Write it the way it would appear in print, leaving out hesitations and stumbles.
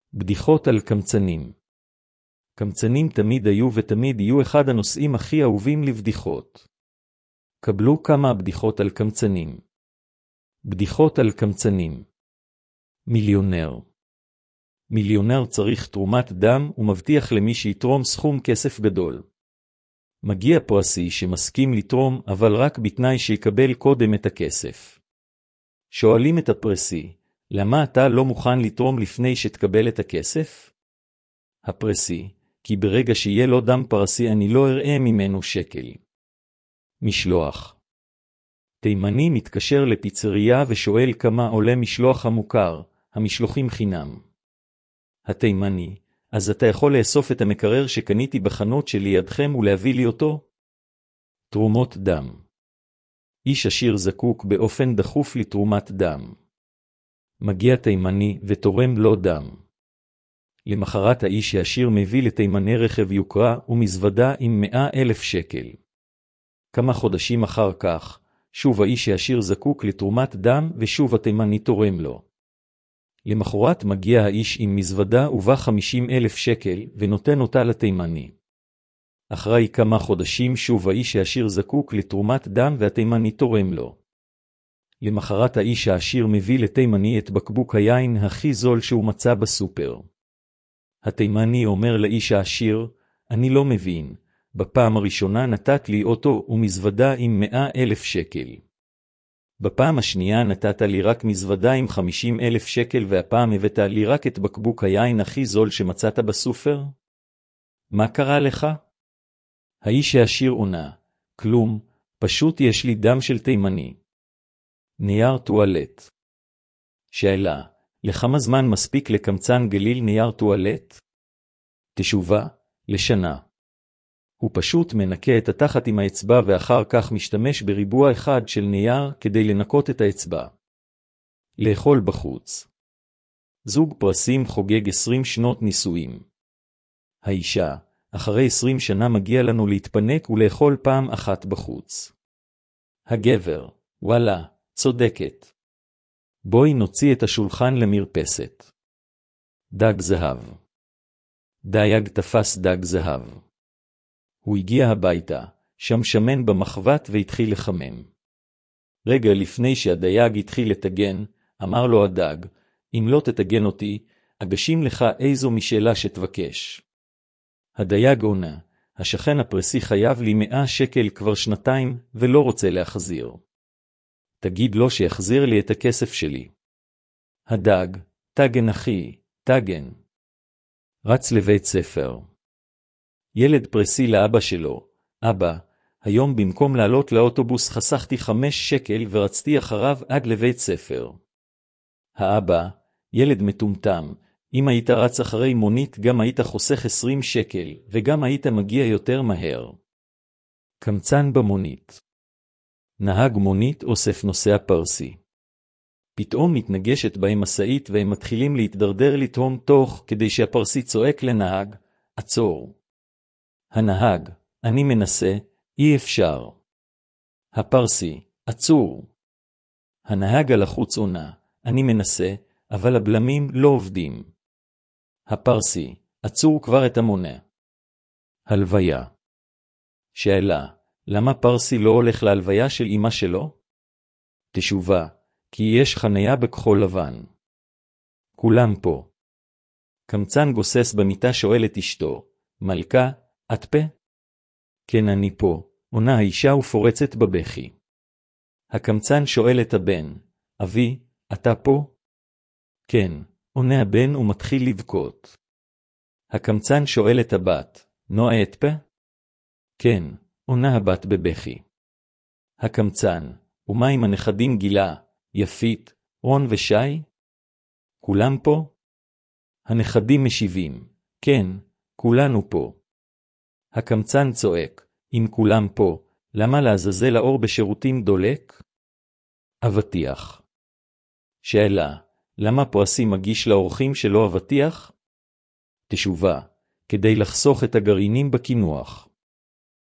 בדיחות על קמצנים. קמצנים תמיד היו ותמיד יהיו אחד הנושאים הכי אהובים לבדיחות. קבלו כמה בדיחות על קמצנים. בדיחות על קמצנים. מיליונר. מיליונר צריך תרומת דם ומבטיח למי שיתרום סכום כסף גדול. מגיע פרסי שמסכים לתרום אבל רק בתנאי שיקבל קודם את הכסף. שואלים את הפרסי, למה אתה לא מוכן לתרום לפני שתקבל את הכסף? הפרסי, כי ברגע שיהיה לו דם פרסי אני לא אראה ממנו שקל. משלוח. תימני מתקשר לפיצריה ושואל כמה עולה משלוח המוכר, המשלוחים חינם. התימני, אז אתה יכול לאסוף את המקרר שקניתי בחנות שלידכם ולהביא לי אותו? תרומות דם. איש עשיר זקוק באופן דחוף לתרומת דם. מגיע תימני ותורם לו דם. למחרת האיש העשיר מביא לתימני רכב יוקרה ומזוודה עם 100,000 שקל. כמה חודשים אחר כך, שוב האיש העשיר זקוק לתרומת דם ושוב התימני תורם לו. למחרת מגיע האיש עם מזוודה ובה 50,000 שקל ונותן אותה לתימני. אחרי כמה חודשים שוב האיש העשיר זקוק לתרומת דם והתימני תורם לו. למחרת האיש העשיר מביא לתימני את בקבוק היין הכי זול שהוא מצא בסופר. התימני אומר לאיש העשיר, אני לא מבין, בפעם הראשונה נתת לי אותו ומזוודה עם 100,000 שקל. בפעם השנייה נתת לי רק מזוודה עם 50,000 שקל והפעם הבאת לי רק את בקבוק היין הכי זול שמצאת בסופר? מה קרה לך? האיש העשיר עונה, כלום, פשוט יש לי דם של תימני. נייר טואלט. שאלה, לכמה זמן מספיק לקמצן גליל נייר טואלט? תשובה, לשנה. הוא פשוט מנקה את התחת עם האצבע ואחר כך משתמש בריבוע אחד של נייר כדי לנקות את האצבע. לאכול בחוץ. זוג פרסים חוגג 20 שנות נישואים. האישה, אחרי 20 שנה מגיע לנו להתפנק ולאכול פעם אחת בחוץ. הגבר, וואלה, צודקת. בואי נוציא את השולחן למרפסת. דג זהב. דייג תפס דג זהב. הוא הגיע הביתה, שם שמן במחבת והתחיל לחמם. רגע לפני שהדייג התחיל לטגן, אמר לו הדג, אם לא תטגן אותי, אגשים לך איזו משאלה שתבקש. הדייג עונה, השכן הפרסי חייב לי 100 שקל כבר 2 ולא רוצה להחזיר. תגיד לו שיחזיר לי את הכסף שלי. הדג, תגן אחי, תגן. רץ לבית ספר. ילד פרסי לאבא שלו, אבא, היום במקום לעלות לאוטובוס חסכתי 5 שקל ורצתי אחריו עד לבית ספר. האבא, ילד מטומטם, אם היית רץ אחרי מונית גם היית חוסך 20 שקל וגם היית מגיע יותר מהר. קמצן במונית. נהג מונית אוסף נוסע פרסי. פתאום מתנגשת בהם משאית והם מתחילים להתדרדר לתהום תוך כדי שהפרסי צועק לנהג, עצור. הנהג, אני מנסה, אי אפשר. הפרסי, עצור. הנהג על החוץ עונה, אני מנסה, אבל הבלמים לא עובדים. הפרסי, עצור כבר את המונה. הלוויה. שאלה, למה פרסי לא הולך להלוויה של אמא שלו? תשובה, כי יש חניה בכחול לבן. כולם פה. קמצן גוסס במיטה שואל את אשתו, מלכה, את פה? כן אני פה, עונה האישה ופורצת בבכי. הקמצן שואל את הבן, אבי, אתה פה? כן, עונה הבן ומתחיל לבכות. הקמצן שואל את הבת, נועה את פה? כן, עונה הבת בבכי. הקמצן, ומה עם הנכדים גילה, יפית, רון ושי? כולם פה? הנכדים משיבים, כן, כולנו פה. הקמצן צועק, אם כולם פה, למה לעזאזל האור בשירותים דולק? אבטיח. שאלה, למה פרסי מגיש לאורחים שלו אבטיח? תשובה, כדי לחסוך את הגרעינים בקינוח.